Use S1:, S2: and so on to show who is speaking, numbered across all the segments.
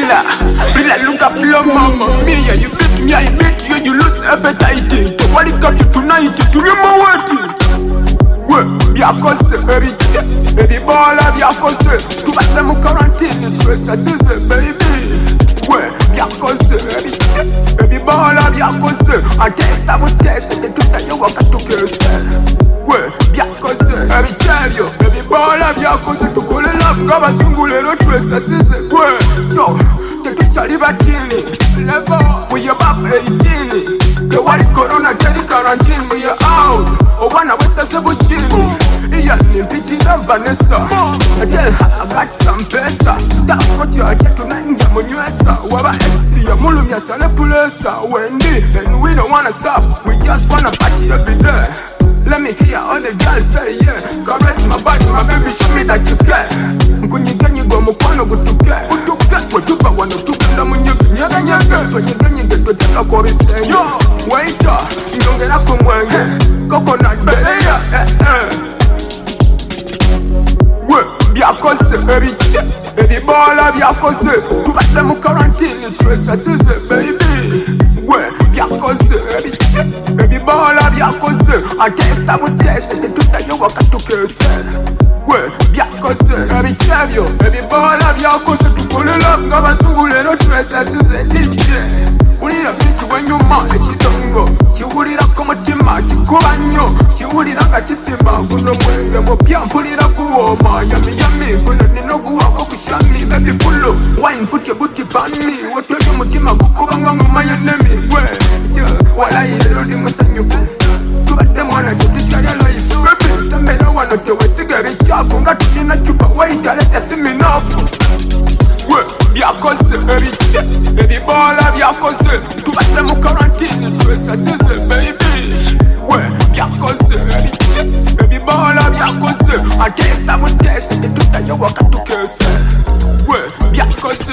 S1: killer. Bila look a flow, mama mia. You beat me, I beat you, you lose appetite. The world curfew tonight, to remember what? Bien causé, baby. Baby baller, bien causé. Tu vas te mon quarantine, tu es ça, c'est baby. Ouais, bien causé, baby. Baby baller, bien causé. En test, ça vous teste, c'était tout à l'heure, on tout que c'est. Ouais, bien causé. Baby Chario, baby baller, bien causé. Tu colles love, comme un sungulero, tu es ça, c'est. Ouais, so, t'es tout salibatini. Never, we above 18. The world corona, tell quarantine, we are out. Oh, one of us has a butchini. Yeah, pity the Vanessa. I tell her I got some pesa. That's what you are taking on Yamunuesa. Waba MC, Mulumia Sana Pulesa. Wendy, and we don't wanna stop. We just wanna party every day. Let me hear all the girls say yeah. Caress my body, my baby, show me that you care. Kunyigenyi go mukwano gutuke. Gutuke, wetufa wano tukenda munyege. Nyege nyege, twenyegenyi geto teka kwa bisenge. Yo, waiter, nyongera kumwenge. Coconut bereya, bien causé, baby. Baby baller, bien causé. Tu vas te mon quarantine, tu es ça, c'est baby. Ouais, bien causé, baby. Baby baller, bien causé. En test, ça vous teste, c'était tout à l'heure, on tout que c'est. Ouais, bien causé. Baby Chavio, baby baller, bien causé. Tu connais love, comme un sungulero, tu es ça, c'est DJ. Ulira biti wenyuma ekitongo kiwulira ku mutima kikuba nnyo kiwulira nga kisimba guno mwenge mupya mpulira kuwooma yami yami guno nina oguwako ku shami baby pulo wine put your booty pan me wotweli omutima gukuba nga ngoma y'ennemi walayi leero ndi musanyufu tubadde mwana tetukyalya life baby sembera wano tewesiga ebikyafu nga tulina cupa waitaleta siminaafu bien causé, baby. Baby baller, bien causé. Tu vas te mon quarantine, tu es ça, c'est baby. Ouais, bien causé, baby. Baby baller, bien causé. En test, ça vous teste, c'était tout à l'heure, on tout que c'est. Ouais, bien causé.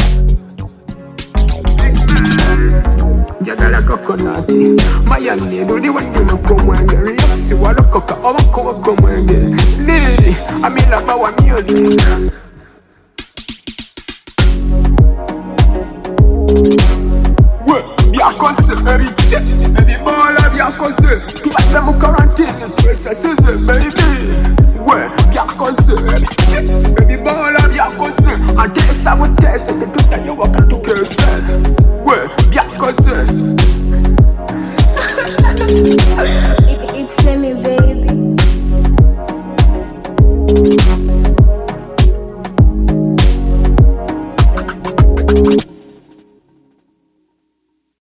S1: Jagala coconut, mayani, duli wangino kumwenge. Reaksi walokoka, owakowa kumwenge. Lili, amila bawa music. Bien causé, baby. Baby baller, bien causé. Tu vas te mon quarantine, tu es ça, c'est baby. Ouais, bien causé, baby. Baby baller, bien causé. En test, ça vous teste, c'était tout à l'heure, on tout que c'est. Ouais, bien causé.
S2: It's me, baby.